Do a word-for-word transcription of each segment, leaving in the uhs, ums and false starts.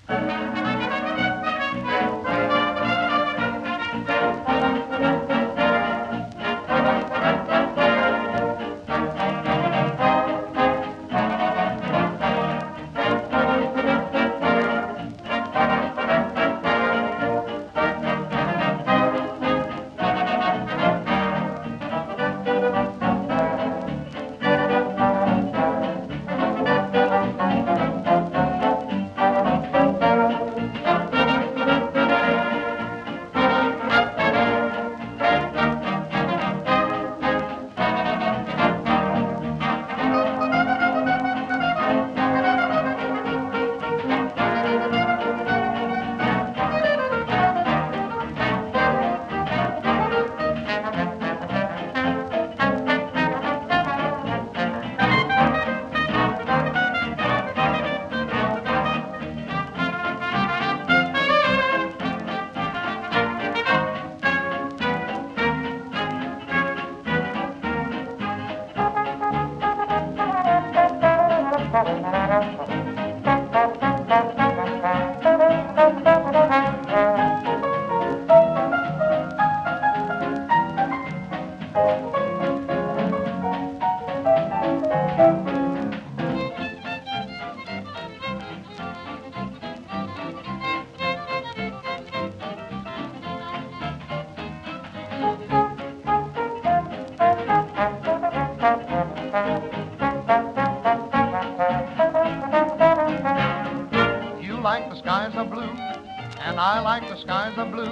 You like the skies are blue, and I like the skies are blue.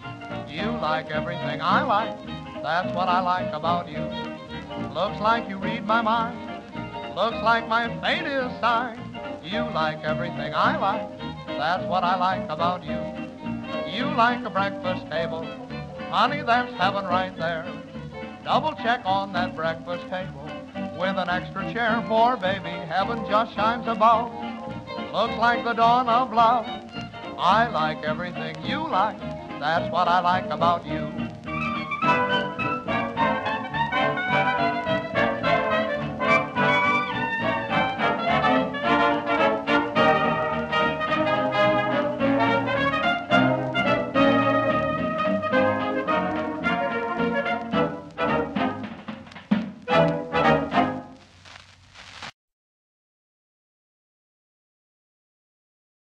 You like everything I like, that's what I like about you. Looks like you read my mind, looks like my fate is signed. You like everything I like, that's what I like about you. You like a breakfast table, honey, that's heaven right there. Double check on that breakfast table with an extra chair, for baby, heaven just shines above. Looks like the dawn of love. I like everything you like, that's what I like about you.